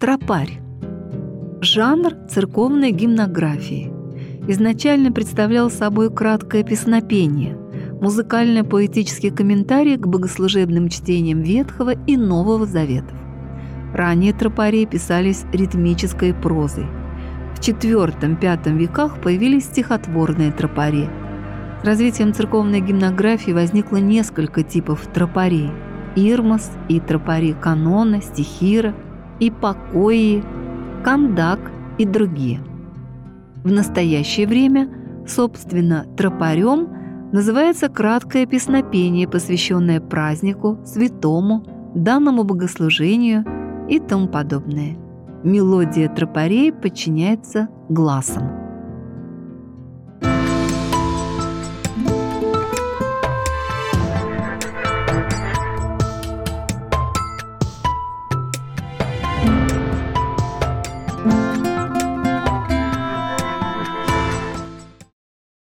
Тропарь. Жанр церковной гимнографии. Изначально представлял собой краткое песнопение, музыкально-поэтический комментарий к богослужебным чтениям Ветхого и Нового Заветов. Ранее тропари писались ритмической прозой. В IV-V веках появились стихотворные тропари. С развитием церковной гимнографии возникло несколько типов тропарей: ирмос и тропари канона, стихира, ипокои, кандак и другие. В настоящее время, собственно, тропарем называется краткое песнопение, посвященное празднику, святому, данному богослужению и тому подобное. Мелодия тропарей подчиняется гласам.